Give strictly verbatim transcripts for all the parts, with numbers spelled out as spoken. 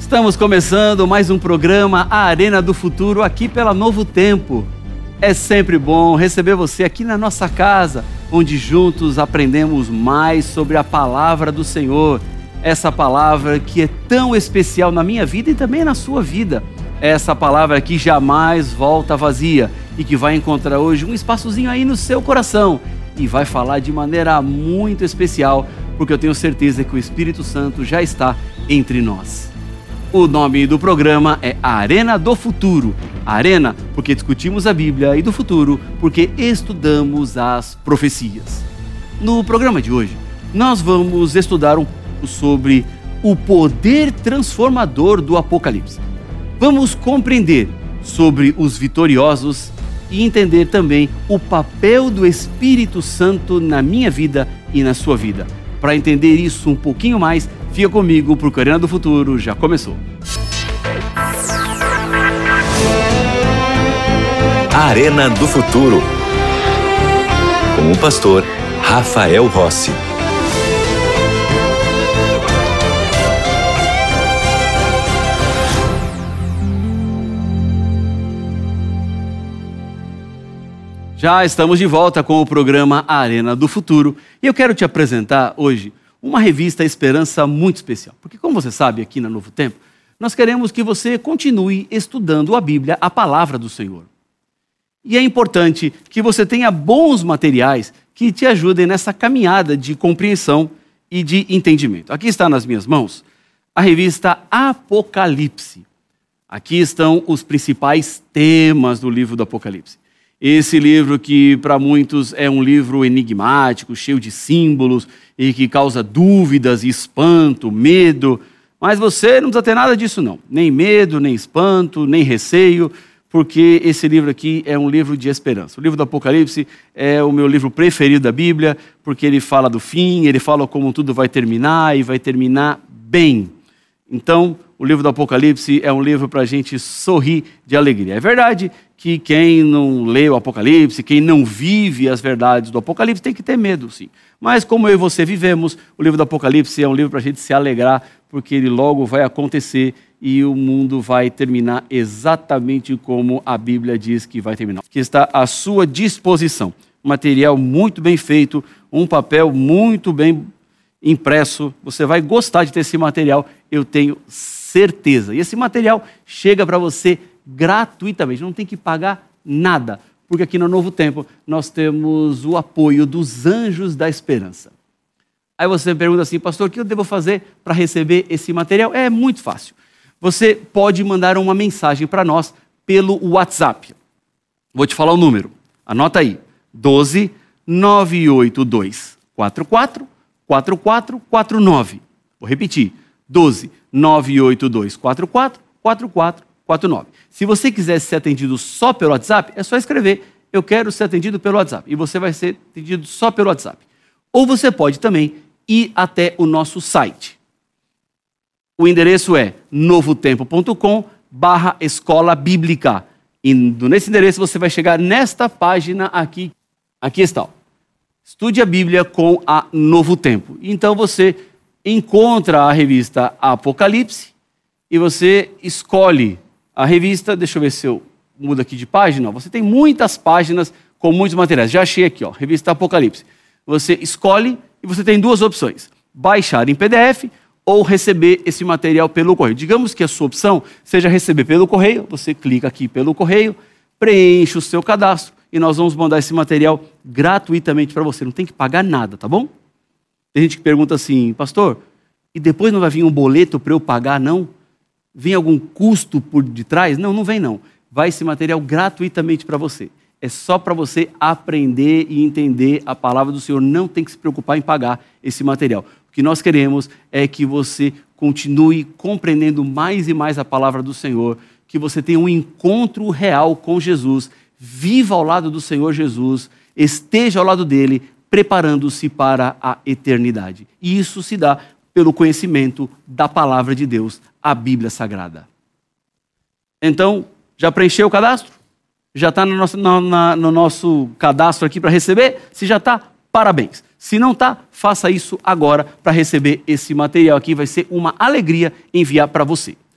Estamos começando mais um programa, a Arena do Futuro, aqui pela Novo Tempo. É sempre bom receber você aqui na nossa casa, onde juntos aprendemos mais sobre a palavra do Senhor. Essa palavra que é tão especial na minha vida e também na sua vida. Essa palavra que jamais volta vazia e que vai encontrar hoje um espaçozinho aí no seu coração e vai falar de maneira muito especial, porque eu tenho certeza que o Espírito Santo já está entre nós. O nome do programa é Arena do Futuro. Arena porque discutimos a Bíblia, e do futuro porque estudamos as profecias. No programa de hoje, nós vamos estudar um pouco sobre o poder transformador do Apocalipse. Vamos compreender sobre os vitoriosos e entender também o papel do Espírito Santo na minha vida e na sua vida. Para entender isso um pouquinho mais, fica comigo, porque a Arena do Futuro já começou. A Arena do Futuro, com o pastor Rafael Rossi. Já estamos de volta com o programa Arena do Futuro e eu quero te apresentar hoje uma revista Esperança muito especial. Porque, como você sabe, aqui na Novo Tempo, nós queremos que você continue estudando a Bíblia, a palavra do Senhor. E é importante que você tenha bons materiais que te ajudem nessa caminhada de compreensão e de entendimento. Aqui está nas minhas mãos a revista Apocalipse. Aqui estão os principais temas do livro do Apocalipse. Esse livro que para muitos é um livro enigmático, cheio de símbolos e que causa dúvidas, espanto, medo. Mas você não precisa ter nada disso não. Nem medo, nem espanto, nem receio, porque esse livro aqui é um livro de esperança. O livro do Apocalipse é o meu livro preferido da Bíblia, porque ele fala do fim, ele fala como tudo vai terminar e vai terminar bem. Então, o livro do Apocalipse é um livro para a gente sorrir de alegria. É verdade que quem não lê o Apocalipse, quem não vive as verdades do Apocalipse, tem que ter medo, sim. Mas como eu e você vivemos, o livro do Apocalipse é um livro para a gente se alegrar, porque ele logo vai acontecer e o mundo vai terminar exatamente como a Bíblia diz que vai terminar. Que está à sua disposição. Um material muito bem feito, um papel muito bem impresso. Você vai gostar de ter esse material, eu tenho certeza. E esse material chega para você gratuitamente, não tem que pagar nada, porque aqui no Novo Tempo nós temos o apoio dos Anjos da Esperança. Aí você me pergunta assim, pastor, o que eu devo fazer para receber esse material? É muito fácil. Você pode mandar uma mensagem para nós pelo WhatsApp. Vou te falar o número, anota aí, doze, nove oito dois, quatro quatro, quatro quatro quatro nove. Vou repetir, doze, nove oito dois, quatro quatro, quatro quatro quatro nove. Se você quiser ser atendido só pelo WhatsApp, é só escrever, eu quero ser atendido pelo WhatsApp. E você vai ser atendido só pelo WhatsApp. Ou você pode também ir até o nosso site. O endereço é novotempo ponto com barra escola bíblica. E nesse endereço você vai chegar nesta página aqui. Aqui está. Ó. Estude a Bíblia com a Novo Tempo. Então você encontra a revista Apocalipse e você escolhe a revista. Deixa eu ver se eu mudo aqui de página. Você tem muitas páginas com muitos materiais. Já achei aqui, ó, revista Apocalipse. Você escolhe e você tem duas opções. Baixar em P D F ou receber esse material pelo correio. Digamos que a sua opção seja receber pelo correio. Você clica aqui pelo correio, preenche o seu cadastro e nós vamos mandar esse material gratuitamente para você. Não tem que pagar nada, tá bom? Tem gente que pergunta assim, pastor, e depois não vai vir um boleto para eu pagar, não? Vem algum custo por detrás? Não, não vem não. Vai esse material gratuitamente para você. É só para você aprender e entender a palavra do Senhor. Não tem que se preocupar em pagar esse material. O que nós queremos é que você continue compreendendo mais e mais a palavra do Senhor, que você tenha um encontro real com Jesus, viva ao lado do Senhor Jesus, esteja ao lado dele, preparando-se para a eternidade. E isso se dá pelo conhecimento da palavra de Deus, a Bíblia Sagrada. Então, já preencheu o cadastro? Já está no nosso, no, na, no nosso cadastro aqui para receber? Se já está, parabéns. Se não está, faça isso agora para receber esse material aqui. Vai ser uma alegria enviar para você.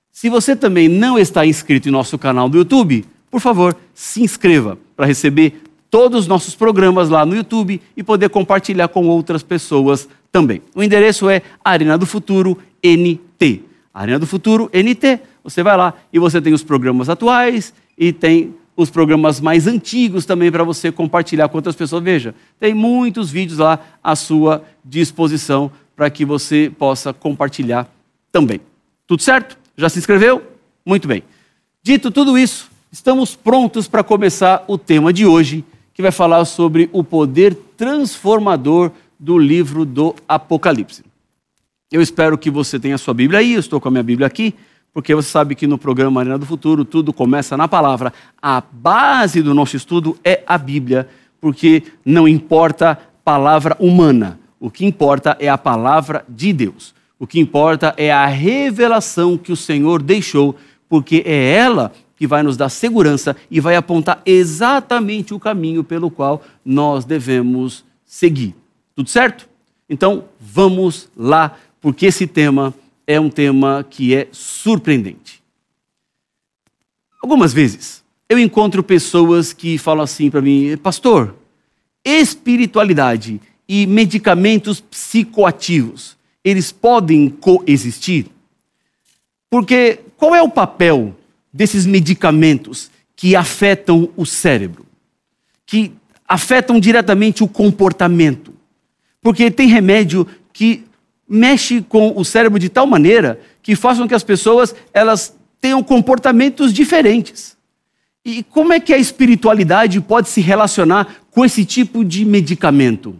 Se você também não está inscrito em nosso canal do YouTube, por favor, se inscreva para receber todos os nossos programas lá no YouTube e poder compartilhar com outras pessoas também. O endereço é Arena do Futuro N T. Arena do Futuro N T. Você vai lá e você tem os programas atuais e tem os programas mais antigos também para você compartilhar com outras pessoas. Veja, tem muitos vídeos lá à sua disposição para que você possa compartilhar também. Tudo certo? Já se inscreveu? Muito bem. Dito tudo isso, estamos prontos para começar o tema de hoje, que vai falar sobre o poder transformador do livro do Apocalipse. Eu espero que você tenha a sua Bíblia aí, eu estou com a minha Bíblia aqui, porque você sabe que no programa Arena do Futuro tudo começa na palavra. A base do nosso estudo é a Bíblia, porque não importa a palavra humana, o que importa é a palavra de Deus. O que importa é a revelação que o Senhor deixou, porque é ela que vai nos dar segurança e vai apontar exatamente o caminho pelo qual nós devemos seguir. Tudo certo? Então, vamos lá, porque esse tema é um tema que é surpreendente. Algumas vezes, eu encontro pessoas que falam assim para mim: pastor, espiritualidade e medicamentos psicoativos, eles podem coexistir? Porque qual é o papel desses medicamentos que afetam o cérebro, que afetam diretamente o comportamento? Porque tem remédio que mexe com o cérebro de tal maneira que faz com que as pessoas elas tenham comportamentos diferentes. E como é que a espiritualidade pode se relacionar com esse tipo de medicamento?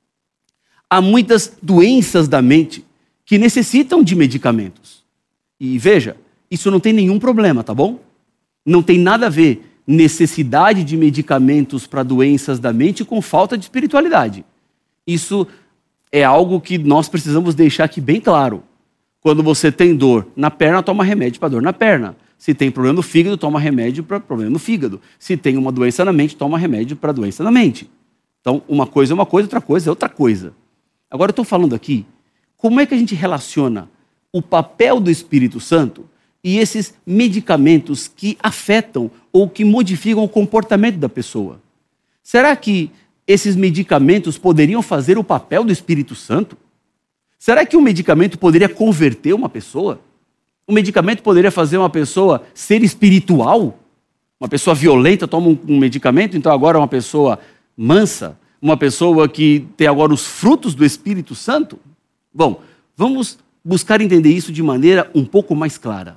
Há muitas doenças da mente que necessitam de medicamentos. E veja, isso não tem nenhum problema, tá bom? Não tem nada a ver necessidade de medicamentos para doenças da mente com falta de espiritualidade. Isso é algo que nós precisamos deixar aqui bem claro. Quando você tem dor na perna, toma remédio para dor na perna. Se tem problema no fígado, toma remédio para problema no fígado. Se tem uma doença na mente, toma remédio para doença na mente. Então, uma coisa é uma coisa, outra coisa é outra coisa. Agora, eu estou falando aqui, como é que a gente relaciona o papel do Espírito Santo e esses medicamentos que afetam ou que modificam o comportamento da pessoa? Será que esses medicamentos poderiam fazer o papel do Espírito Santo? Será que um medicamento poderia converter uma pessoa? Um medicamento poderia fazer uma pessoa ser espiritual? Uma pessoa violenta toma um, um medicamento, então agora é uma pessoa mansa? Uma pessoa que tem agora os frutos do Espírito Santo? Bom, vamos buscar entender isso de maneira um pouco mais clara.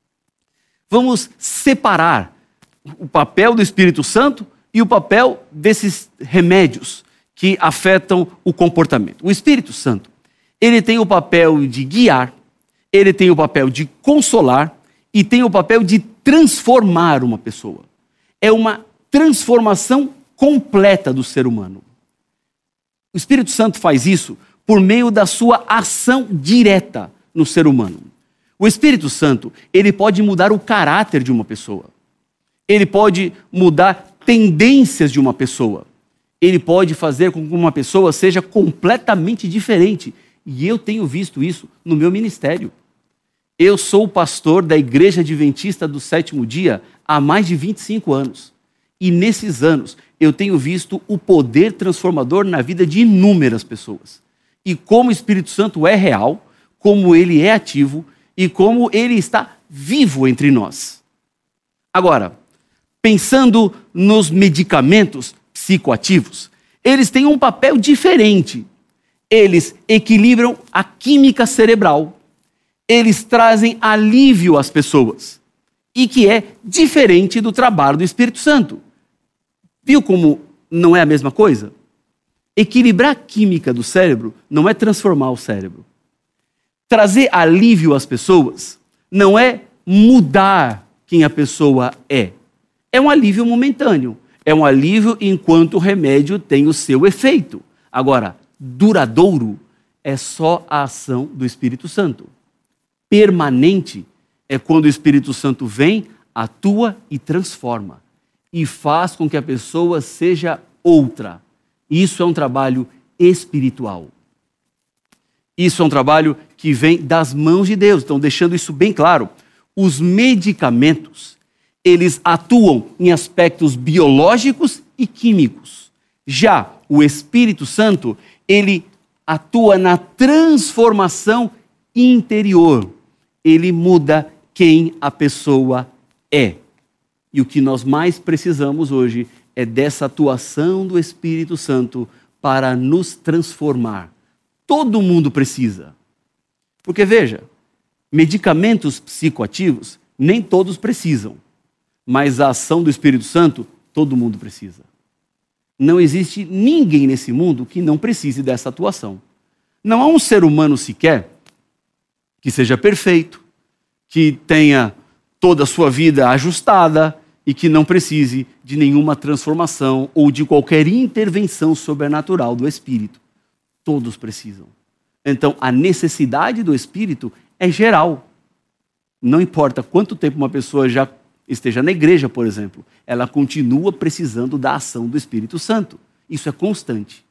Vamos separar o papel do Espírito Santo e o papel desses remédios que afetam o comportamento. O Espírito Santo, ele tem o papel de guiar, ele tem o papel de consolar e tem o papel de transformar uma pessoa. É uma transformação completa do ser humano. O Espírito Santo faz isso por meio da sua ação direta no ser humano. O Espírito Santo, ele pode mudar o caráter de uma pessoa. Ele pode mudar tendências de uma pessoa. Ele pode fazer com que uma pessoa seja completamente diferente. E eu tenho visto isso no meu ministério. Eu sou pastor da Igreja Adventista do Sétimo Dia há mais de vinte e cinco anos. E nesses anos eu tenho visto o poder transformador na vida de inúmeras pessoas. E como o Espírito Santo é real, como ele é ativo e como ele está vivo entre nós. Agora, pensando nos medicamentos psicoativos, eles têm um papel diferente. Eles equilibram a química cerebral. Eles trazem alívio às pessoas. E que é diferente do trabalho do Espírito Santo. Viu como não é a mesma coisa? Equilibrar a química do cérebro não é transformar o cérebro. Trazer alívio às pessoas não é mudar quem a pessoa é. É um alívio momentâneo. É um alívio enquanto o remédio tem o seu efeito. Agora, duradouro é só a ação do Espírito Santo. Permanente é quando o Espírito Santo vem, atua e transforma. E faz com que a pessoa seja outra. Isso é um trabalho espiritual. Isso é um trabalho que vem das mãos de Deus. Então, deixando isso bem claro, Os medicamentos, eles atuam em aspectos biológicos e químicos. Já o Espírito Santo, ele atua na transformação interior. Ele muda quem a pessoa é. E o que nós mais precisamos hoje é dessa atuação do Espírito Santo para nos transformar. Todo mundo precisa. Porque veja, medicamentos psicoativos nem todos precisam, mas a ação do Espírito Santo todo mundo precisa. Não existe ninguém nesse mundo que não precise dessa atuação. Não há um ser humano sequer que seja perfeito, que tenha toda a sua vida ajustada e que não precise de nenhuma transformação ou de qualquer intervenção sobrenatural do Espírito. Todos precisam. Então, a necessidade do Espírito é geral. Não importa quanto tempo uma pessoa já esteja na igreja, por exemplo, ela continua precisando da ação do Espírito Santo. Isso é constante.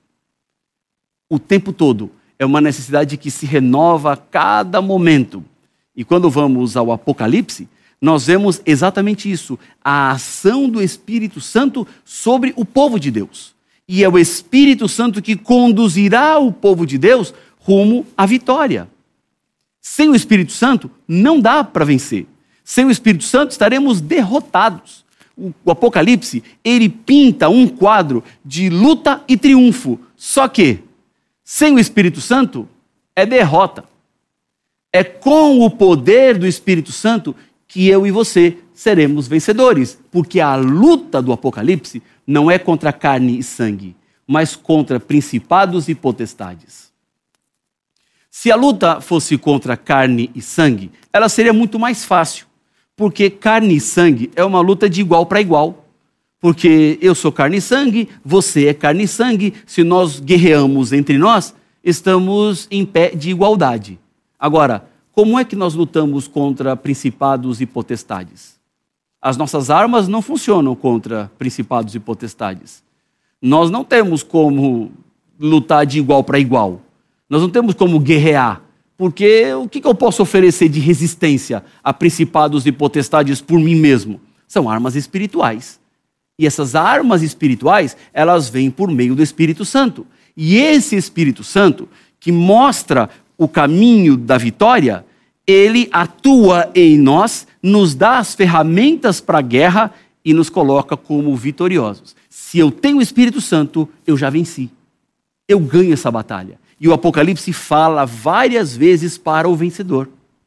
O tempo todo é uma necessidade que se renova a cada momento. E quando vamos ao Apocalipse, nós vemos exatamente isso, a ação do Espírito Santo sobre o povo de Deus. E é o Espírito Santo que conduzirá o povo de Deus rumo à vitória. Sem o Espírito Santo, não dá para vencer. Sem o Espírito Santo, estaremos derrotados. O Apocalipse, ele pinta um quadro de luta e triunfo. Só que, sem o Espírito Santo, é derrota. É com o poder do Espírito Santo que eu e você seremos vencedores. Porque a luta do Apocalipse não é contra carne e sangue, mas contra principados e potestades. Se a luta fosse contra carne e sangue, ela seria muito mais fácil. Porque carne e sangue é uma luta de igual para igual. Porque eu sou carne e sangue, você é carne e sangue. Se nós guerreamos entre nós, estamos em pé de igualdade. Agora, como é que nós lutamos contra principados e potestades? As nossas armas não funcionam contra principados e potestades. Nós não temos como lutar de igual para igual. Nós não temos como guerrear. Porque o que eu posso oferecer de resistência a principados e potestades por mim mesmo? São armas espirituais. E essas armas espirituais, elas vêm por meio do Espírito Santo. E esse Espírito Santo, que mostra o caminho da vitória, ele atua em nós, nos dá as ferramentas para a guerra e nos coloca como vitoriosos. Se eu tenho o Espírito Santo, eu já venci. Eu ganho essa batalha. E o Apocalipse fala várias vezes para o vencedor.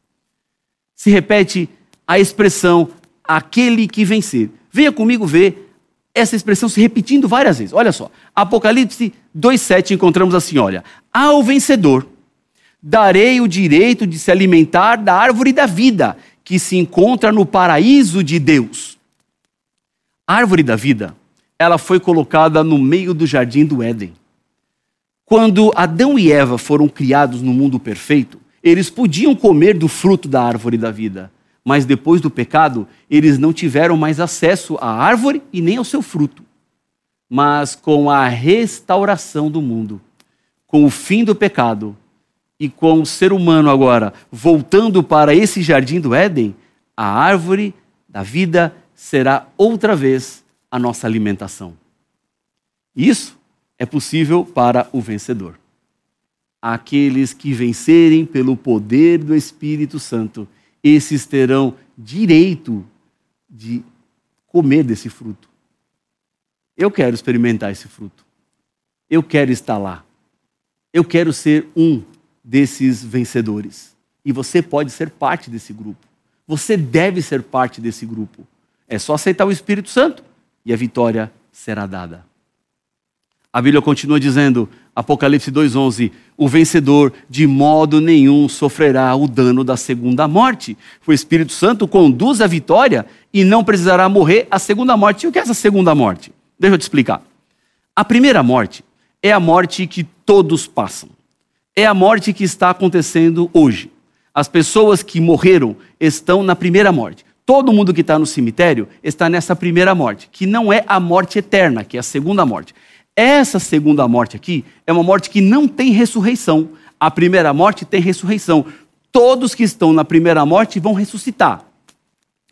Se repete a expressão, aquele que vencer. Venha comigo ver essa expressão se repetindo várias vezes. Olha só, Apocalipse dois, sete, encontramos assim, olha. Ao vencedor, darei o direito de se alimentar da árvore da vida, que se encontra no paraíso de Deus. A árvore da vida, ela foi colocada no meio do jardim do Éden. Quando Adão e Eva foram criados no mundo perfeito, eles podiam comer do fruto da árvore da vida. Mas depois do pecado, eles não tiveram mais acesso à árvore e nem ao seu fruto. Mas com a restauração do mundo, com o fim do pecado e com o ser humano agora voltando para esse jardim do Éden, a árvore da vida será outra vez a nossa alimentação. Isso é possível para o vencedor. Aqueles que vencerem pelo poder do Espírito Santo, esses terão direito de comer desse fruto. Eu quero experimentar esse fruto. Eu quero estar lá. Eu quero ser um desses vencedores. E você pode ser parte desse grupo. Você deve ser parte desse grupo. É só aceitar o Espírito Santo e a vitória será dada. A Bíblia continua dizendo, Apocalipse dois, onze, o vencedor de modo nenhum sofrerá o dano da segunda morte. O Espírito Santo conduz a vitória e não precisará morrer a segunda morte. E o que é essa segunda morte? Deixa eu te explicar. A primeira morte é a morte que todos passam. É a morte que está acontecendo hoje. As pessoas que morreram estão na primeira morte. Todo mundo que está no cemitério está nessa primeira morte, que não é a morte eterna, que é a segunda morte. Essa segunda morte aqui é uma morte que não tem ressurreição. A primeira morte tem ressurreição. Todos que estão na primeira morte vão ressuscitar.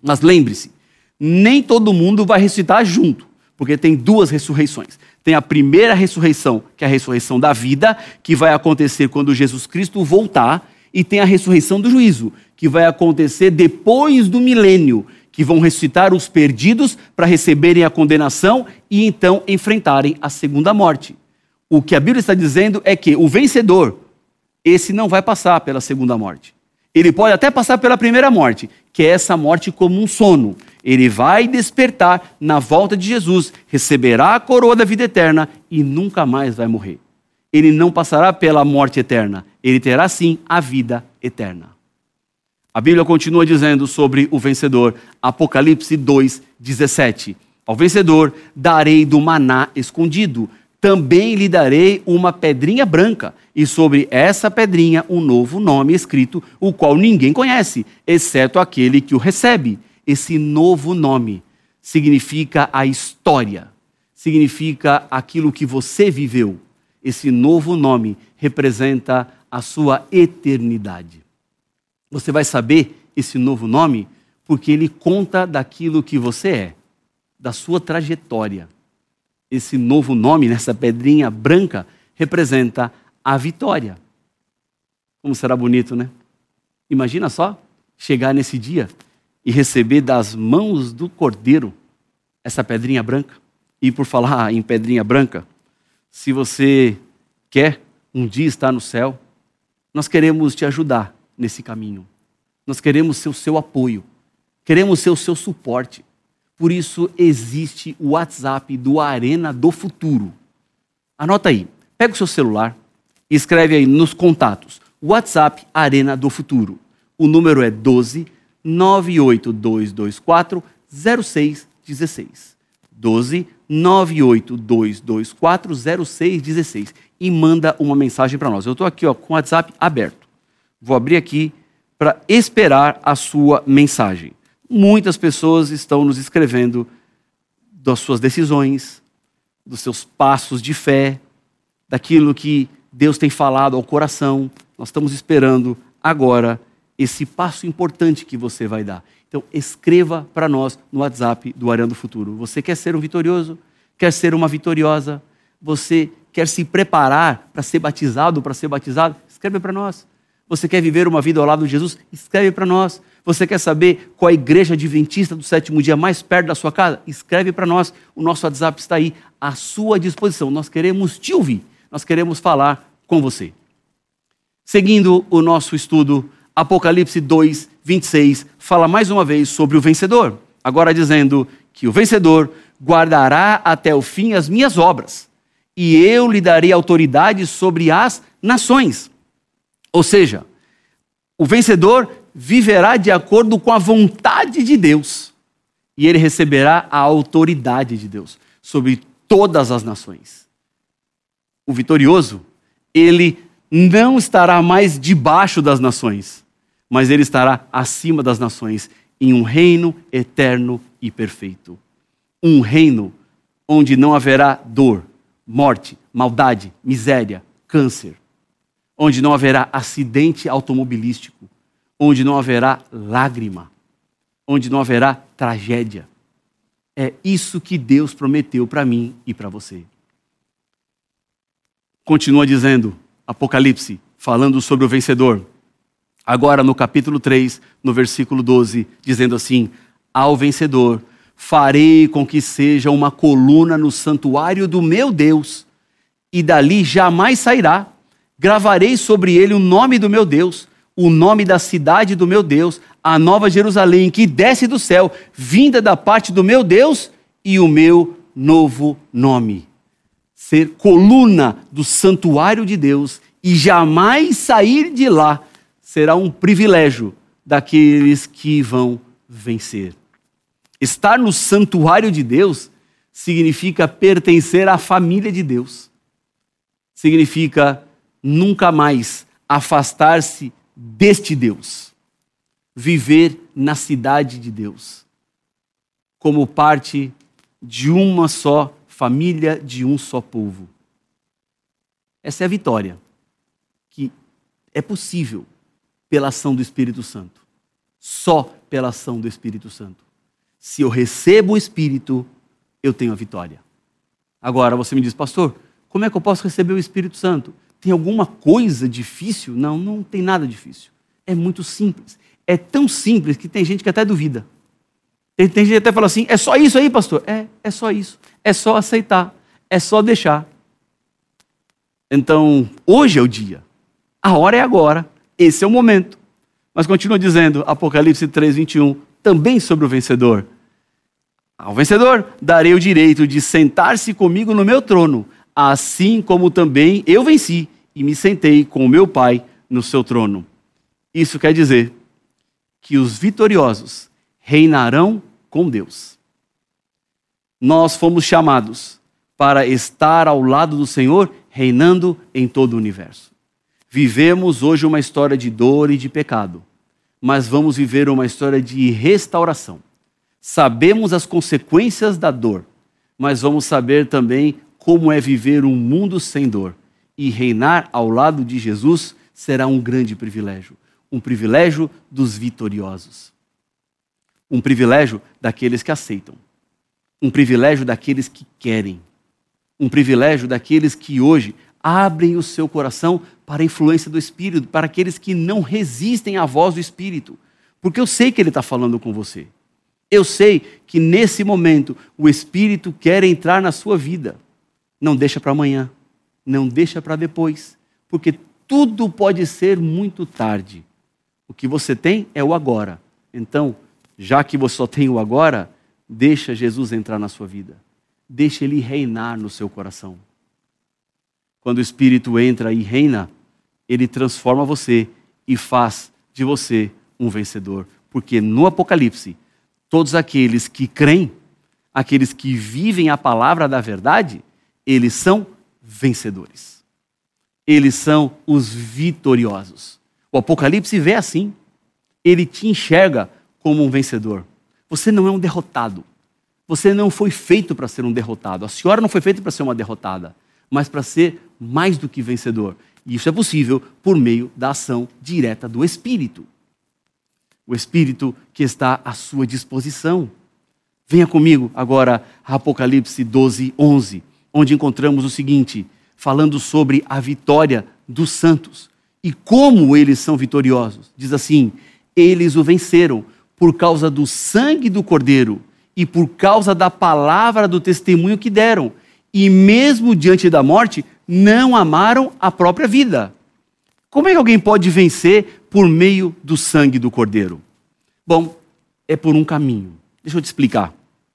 Mas lembre-se, nem todo mundo vai ressuscitar junto, porque tem duas ressurreições. Tem a primeira ressurreição, que é a ressurreição da vida, que vai acontecer quando Jesus Cristo voltar, e tem a ressurreição do juízo, que vai acontecer depois do milênio, que vão ressuscitar os perdidos para receberem a condenação e então enfrentarem a segunda morte. O que a Bíblia está dizendo é que o vencedor, esse não vai passar pela segunda morte. Ele pode até passar pela primeira morte, que é essa morte como um sono. Ele vai despertar na volta de Jesus, receberá a coroa da vida eterna e nunca mais vai morrer. Ele não passará pela morte eterna, ele terá sim a vida eterna. A Bíblia continua dizendo sobre o vencedor, Apocalipse dois, dezessete. Ao vencedor darei do maná escondido, também lhe darei uma pedrinha branca, e sobre essa pedrinha um novo nome escrito, o qual ninguém conhece, exceto aquele que o recebe. Esse novo nome significa a história, significa aquilo que você viveu. Esse novo nome representa a sua eternidade. Você vai saber esse novo nome porque ele conta daquilo que você é, da sua trajetória. Esse novo nome, nessa pedrinha branca, representa a vitória. Como será bonito, né? Imagina só chegar nesse dia e receber das mãos do Cordeiro essa pedrinha branca. E por falar em pedrinha branca, se você quer um dia estar no céu, nós queremos te ajudar nesse caminho. Nós queremos ser o seu apoio, queremos ser o seu suporte. Por isso existe o WhatsApp do Arena do Futuro. Anota aí, pega o seu celular e escreve aí nos contatos, WhatsApp Arena do Futuro. O número é doze, nove oito dois dois quatro, zero seis um seis. doze, nove oito dois dois quatro, zero seis um seis. E manda uma mensagem para nós. Eu estou aqui ó, com o WhatsApp aberto. Vou abrir aqui para esperar a sua mensagem. Muitas pessoas estão nos escrevendo das suas decisões, dos seus passos de fé, daquilo que Deus tem falado ao coração. Nós estamos esperando agora esse passo importante que você vai dar. Então, escreva para nós no WhatsApp do Arena do Futuro. Você quer ser um vitorioso? Quer ser uma vitoriosa? Você quer se preparar para ser batizado, para ser batizado? Escreve para nós. Você quer viver uma vida ao lado de Jesus? Escreve para nós. Você quer saber qual a igreja adventista do sétimo dia mais perto da sua casa? Escreve para nós. O nosso WhatsApp está aí à sua disposição. Nós queremos te ouvir. Nós queremos falar com você. Seguindo o nosso estudo, Apocalipse dois, vinte e seis, fala mais uma vez sobre o vencedor. Agora dizendo que o vencedor guardará até o fim as minhas obras, e eu lhe darei autoridade sobre as nações. Ou seja, o vencedor viverá de acordo com a vontade de Deus, e ele receberá a autoridade de Deus sobre todas as nações. O vitorioso, ele não estará mais debaixo das nações, mas ele estará acima das nações, em um reino eterno e perfeito. Um reino onde não haverá dor, morte, maldade, miséria, câncer. Onde não haverá acidente automobilístico. Onde não haverá lágrima. Onde não haverá tragédia. É isso que Deus prometeu para mim e para você. Continua dizendo, Apocalipse, falando sobre o vencedor. Agora no capítulo três, no versículo doze, dizendo assim, ao vencedor, farei com que seja uma coluna no santuário do meu Deus, e dali jamais sairá. Gravarei sobre ele o nome do meu Deus, o nome da cidade do meu Deus, a nova Jerusalém, que desce do céu, vinda da parte do meu Deus, e o meu novo nome. Ser coluna do santuário de Deus e jamais sair de lá será um privilégio daqueles que vão vencer. Estar no santuário de Deus significa pertencer à família de Deus. Significa nunca mais afastar-se deste Deus. Viver na cidade de Deus. Como parte de uma só família, de um só povo. Essa é a vitória que é possível pela ação do Espírito Santo. Só pela ação do Espírito Santo. Se eu recebo o Espírito, eu tenho a vitória. Agora você me diz, pastor, como é que eu posso receber o Espírito Santo? Tem alguma coisa difícil? Não, não tem nada difícil. É muito simples. É tão simples que tem gente que até duvida. Tem, tem gente que até fala assim, é só isso aí, pastor? É, é só isso. É só aceitar. É só deixar. Então, hoje é o dia. A hora é agora. Esse é o momento. Mas continua dizendo, Apocalipse três, vinte e um, também sobre o vencedor. Ao vencedor darei o direito de sentar-se comigo no meu trono, assim como também eu venci e me sentei com o meu Pai no seu trono. Isso quer dizer que os vitoriosos reinarão com Deus. Nós fomos chamados para estar ao lado do Senhor, reinando em todo o universo. Vivemos hoje uma história de dor e de pecado, mas vamos viver uma história de restauração. Sabemos as consequências da dor, mas vamos saber também como é viver um mundo sem dor. E reinar ao lado de Jesus será um grande privilégio. Um privilégio dos vitoriosos. Um privilégio daqueles que aceitam. Um privilégio daqueles que querem. Um privilégio daqueles que hoje abrem o seu coração para a influência do Espírito, para aqueles que não resistem à voz do Espírito. Porque eu sei que Ele está falando com você. Eu sei que nesse momento o Espírito quer entrar na sua vida. Não deixa para amanhã, não deixa para depois, porque tudo pode ser muito tarde. O que você tem é o agora. Então, já que você só tem o agora, deixa Jesus entrar na sua vida. Deixa Ele reinar no seu coração. Quando o Espírito entra e reina, Ele transforma você e faz de você um vencedor. Porque no Apocalipse, todos aqueles que creem, aqueles que vivem a palavra da verdade, eles são vencedores. Eles são os vitoriosos. O Apocalipse vê assim. Ele te enxerga como um vencedor. Você não é um derrotado. Você não foi feito para ser um derrotado. A senhora não foi feita para ser uma derrotada, mas para ser mais do que vencedor. E isso é possível por meio da ação direta do Espírito. O Espírito que está à sua disposição. Venha comigo agora a Apocalipse doze, onze, onde encontramos o seguinte, falando sobre a vitória dos santos e como eles são vitoriosos. Diz assim, eles o venceram por causa do sangue do Cordeiro e por causa da palavra do testemunho que deram. E mesmo diante da morte, não amaram a própria vida. Como é que alguém pode vencer por meio do sangue do Cordeiro? Bom, é por um caminho. Deixa eu te explicar.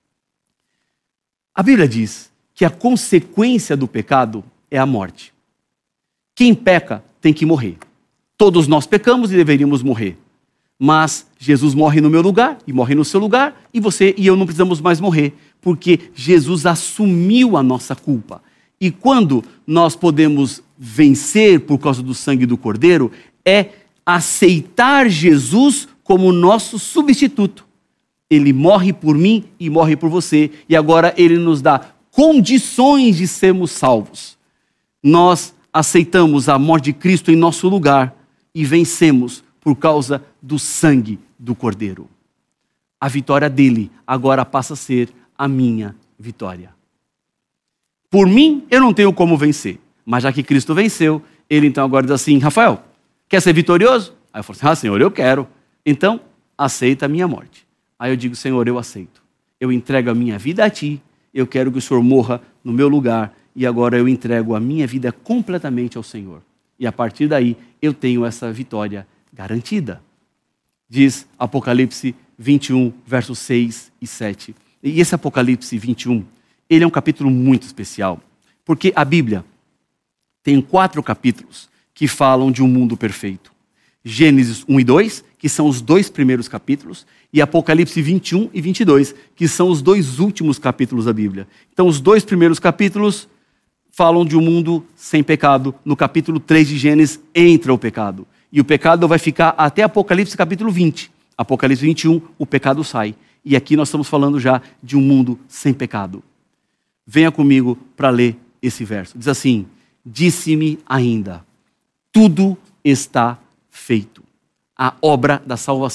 A Bíblia diz que a consequência do pecado é a morte. Quem peca tem que morrer. Todos nós pecamos e deveríamos morrer. Mas Jesus morre no meu lugar e morre no seu lugar e você e eu não precisamos mais morrer, porque Jesus assumiu a nossa culpa. E quando nós podemos vencer por causa do sangue do Cordeiro, é aceitar Jesus como nosso substituto. Ele morre por mim e morre por você, e agora Ele nos dá condições de sermos salvos. Nós aceitamos a morte de Cristo em nosso lugar e vencemos por causa do sangue do Cordeiro. A vitória dele agora passa a ser a minha vitória. Por mim, eu não tenho como vencer, mas já que Cristo venceu, ele então agora diz assim, Rafael, quer ser vitorioso? Aí eu falo assim, ah, Senhor, eu quero. Então, aceita a minha morte. Aí eu digo, Senhor, eu aceito. Eu entrego a minha vida a Ti, eu quero que o Senhor morra no meu lugar, e agora eu entrego a minha vida completamente ao Senhor. E a partir daí, eu tenho essa vitória garantida. Diz Apocalipse vinte e um, versos seis e sete. E esse Apocalipse vinte e um, ele é um capítulo muito especial, porque a Bíblia tem quatro capítulos que falam de um mundo perfeito. Gênesis um e dois, que são os dois primeiros capítulos, e Apocalipse vinte e um e vinte e dois, que são os dois últimos capítulos da Bíblia. Então, os dois primeiros capítulos falam de um mundo sem pecado. No capítulo três de Gênesis entra o pecado. E o pecado vai ficar até Apocalipse capítulo vinte. Apocalipse vinte e um, o pecado sai. E aqui nós estamos falando já de um mundo sem pecado. Venha comigo para ler esse verso. Diz assim, disse-me ainda, tudo está feito. A obra da salvação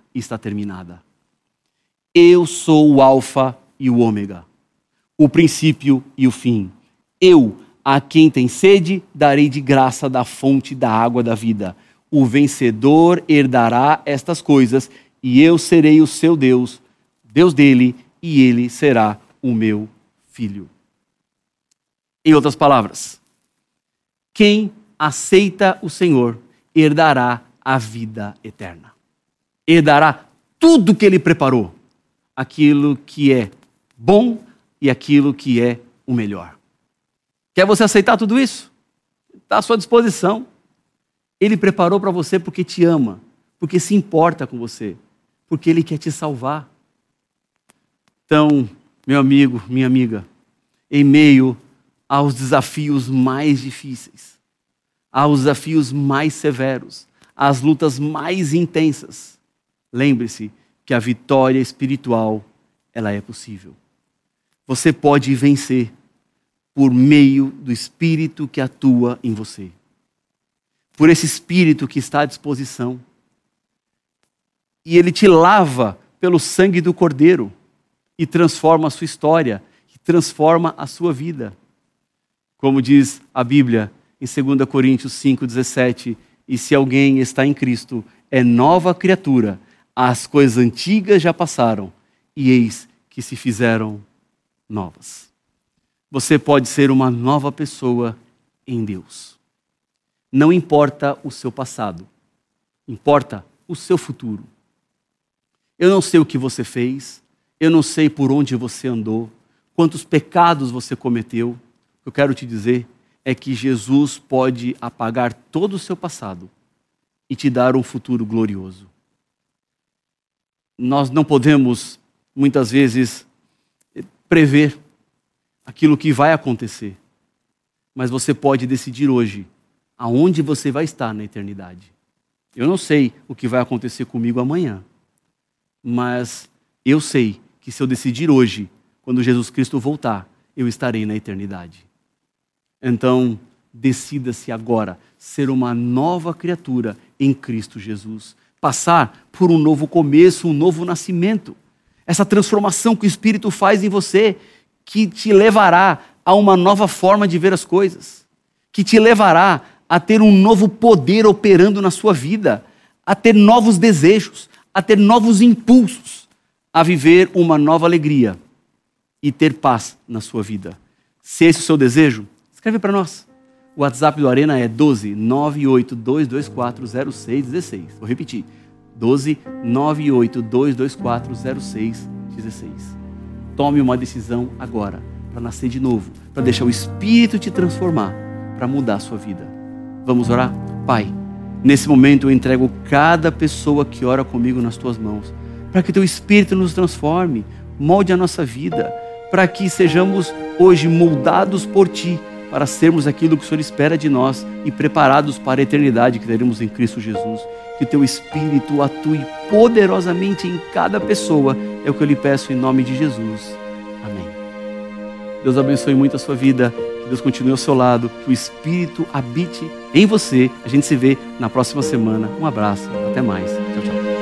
está terminada. Eu sou o Alfa e o Ômega, o princípio e o fim. Eu, a quem tem sede, darei de graça da fonte da água da vida. O vencedor herdará estas coisas, e eu serei o seu Deus, Deus dele, e ele será o meu filho. Em outras palavras, quem aceita o Senhor herdará a vida eterna. Herdará tudo que ele preparou, aquilo que é bom e aquilo que é o melhor. Quer você aceitar tudo isso? Está à sua disposição. Ele preparou para você porque te ama, porque se importa com você, porque ele quer te salvar. Então, meu amigo, minha amiga, em meio aos desafios mais difíceis, aos desafios mais severos, às lutas mais intensas, lembre-se que a vitória espiritual, ela é possível. Você pode vencer por meio do Espírito que atua em você. Por esse Espírito que está à disposição. E ele te lava pelo sangue do Cordeiro e transforma a sua história, e transforma a sua vida. Como diz a Bíblia em dois Coríntios cinco, dezessete, e se alguém está em Cristo, é nova criatura, as coisas antigas já passaram, e eis que se fizeram novas. Você pode ser uma nova pessoa em Deus. Não importa o seu passado, importa o seu futuro. Eu não sei o que você fez, eu não sei por onde você andou, quantos pecados você cometeu. O que eu quero te dizer é que Jesus pode apagar todo o seu passado e te dar um futuro glorioso. Nós não podemos, muitas vezes, prever aquilo que vai acontecer, mas você pode decidir hoje aonde você vai estar na eternidade. Eu não sei o que vai acontecer comigo amanhã, mas eu sei que se eu decidir hoje, quando Jesus Cristo voltar, eu estarei na eternidade. Então, decida-se agora ser uma nova criatura em Cristo Jesus. Passar por um novo começo, um novo nascimento. Essa transformação que o Espírito faz em você, que te levará a uma nova forma de ver as coisas. Que te levará a ter um novo poder operando na sua vida. A ter novos desejos, a ter novos impulsos. A viver uma nova alegria e ter paz na sua vida. Se esse é o seu desejo, escreve para nós. O WhatsApp do Arena é doze, nove oito dois dois quatro, zero seis um seis. Vou repetir. doze, nove oito dois dois quatro, zero seis um seis. Tome uma decisão agora, para nascer de novo, para deixar o Espírito te transformar, para mudar a sua vida. Vamos orar? Pai, nesse momento eu entrego cada pessoa que ora comigo nas tuas mãos, para que teu Espírito nos transforme, molde a nossa vida, para que sejamos hoje moldados por ti, para sermos aquilo que o Senhor espera de nós e preparados para a eternidade que teremos em Cristo Jesus. Que o teu Espírito atue poderosamente em cada pessoa, é o que eu lhe peço em nome de Jesus. Amém. Deus abençoe muito a sua vida, que Deus continue ao seu lado, que o Espírito habite em você. A gente se vê na próxima semana. Um abraço, até mais. Tchau, tchau.